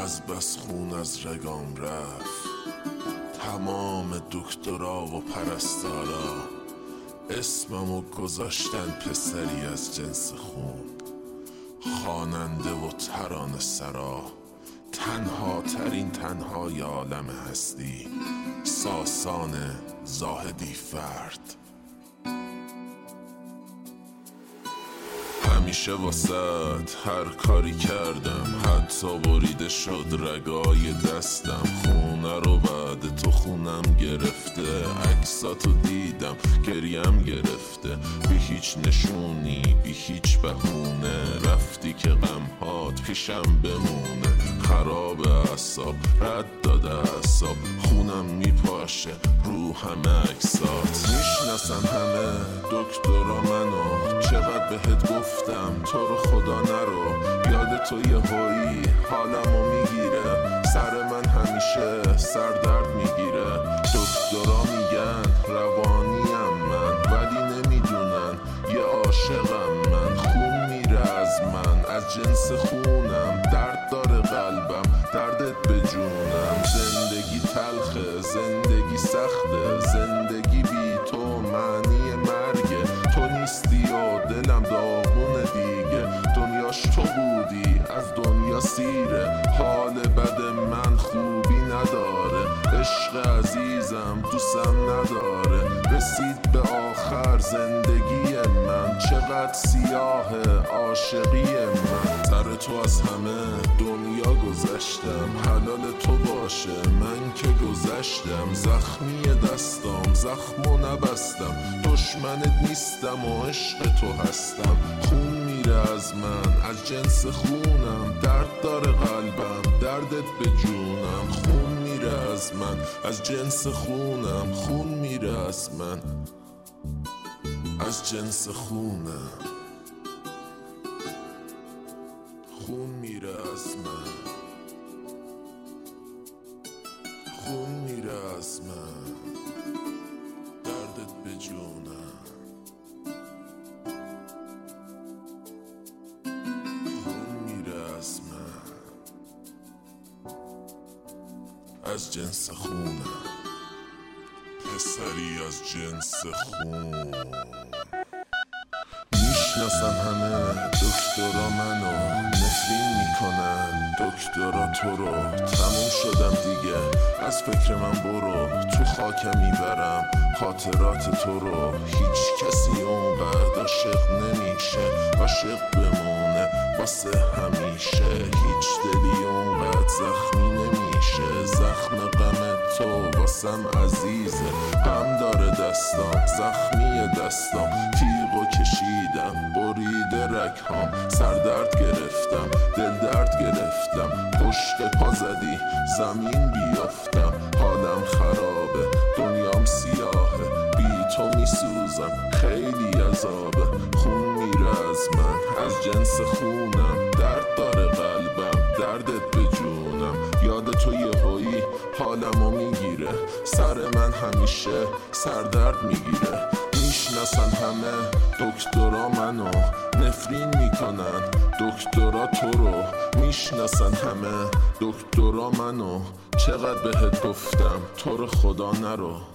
از بس خون از رگام رفت، تمام دکترا و پرستارا اسممو گذاشتن پسری از جنس خون. خواننده و ترانه سرا، تنها ترین تنهای عالم هستی، ساسان زاهدی فرد. همیشه واسد هر کاری کردم، حتی بریده شد رگای دستم. خونه رو بعد تو خونم گرفته، عکساتو دیدم گریم گرفته. بی هیچ نشونی بی هیچ بهونه، رفتی که غمهات پیشم بمونه. خراب اعصاب رد داده اعصاب، خونم میپاشه رو همه عکسات. میشناسن همه دکترا منو، چقدر بهت گفتم تو رو خدا نرو. یاد تو یه هایی حالمو میگیره، سر من همیشه سر درد میگیره. دکترا میگن روانیم من، ولی نمیدونن یه عاشقم من. خون میره از من از جنس خونم، درد داره قلبم دردت به جونم. زندگی تلخه زندگی سخته، زندگی بی تو معنی مرگه. تو نیستی و دلم داغونه دیگه، دنیاش تو بودی از دنیا سیره. حال بد من خوبی نداره، عشق عزیزم دوستم نداره. رسید به آخر زندگی من، چقدر سیاه عاشقی من. سر تو از همه دنیا گذشتم، حلال تو باشه من که گذشتم. زخمی دستام زخمو نبستم، دشمنت نیستم و عشق تو هستم. خون میره از من از جنس خونم، درد داره قلبم دردت به جونم. خون میره از من از جنس خونم، خون میره از من از جنس خونم. خون میره از من، خون میره از من، دردت به جونم. خون میره از من از جنس خونم، پسری از جنس خون. میشناسن همه دکترا منو، نفرین میکنن دکترا تو رو. تموم شدم دیگه از فکر من برو، تو خاکم میبرم خاطرات تو رو. هیچ کسی اونقدر عاشق نمیشه، عاشق بمونه واسه همیشه. هیچ دلی اونقدر زخمی نمیشه، زخم غم تو واسم عزیزه. غم داره دستام زخمی دستام، تیغو کشیدم بریده رگهام. سردرد گرفتم دل درد گرفتم، پشت پا زدی زمین بیافتم. حالم خرابه دنیام سیاهه، بی تو میسوزم خیلی عذابه. خون میره از من از جنس خونم، درد داره قلبم دردت به جونم. یاد تو یه هایی حالمو میگیره، سر من همیشه سر درد میگیره. میشناسن همه دکترا منو، نفرین میکنن دکترا تو رو. میشناسن همه دکترا منو، چقدر بهت گفتم تو رو خدا نرو.